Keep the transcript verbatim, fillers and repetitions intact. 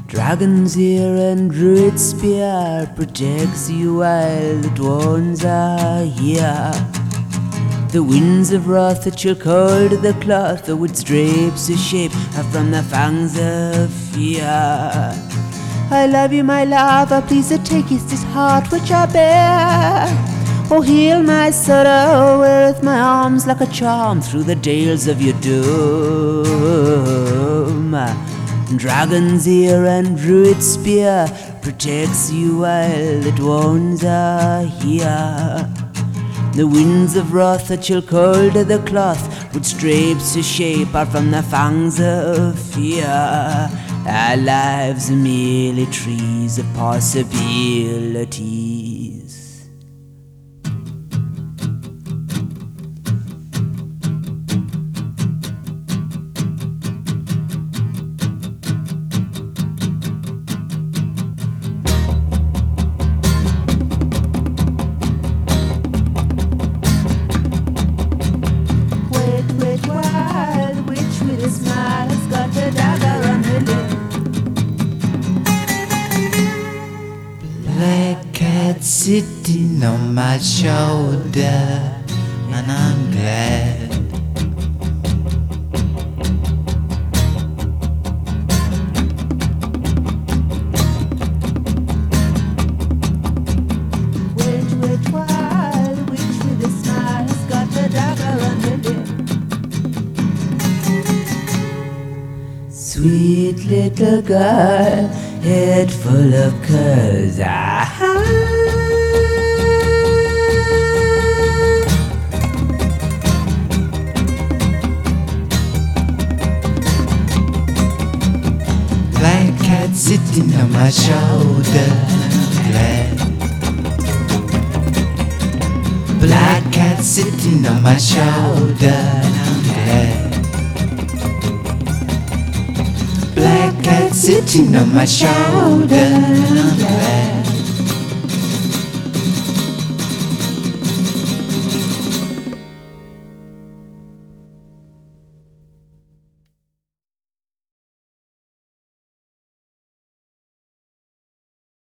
Dragon's ear and druid spear protects you while the dwarves are here. The winds of wrath that shall cold the cloth, the wood drapes a shape from the fangs of fear. I love you, my lover, please take this heart which I bear. Oh, heal my sorrow with my arms like a charm through the dales of your doom. Dragon's ear and druid spear protects you while the dwarves are here. The winds of wrath that shall cold the cloth, which drapes a shape out from the fangs of fear. Our lives are merely trees of possibilities. Black cat sitting on my shoulder, and I'm glad. Witch, witch, wild witch with a smile has got the dagger on her lip. Sweet little girl, head full of curls. Ah. Black cat sitting on my shoulder, I'm glad. Black cat sitting on my shoulder, I'm glad. Black cat sitting on my shoulder, I'm glad.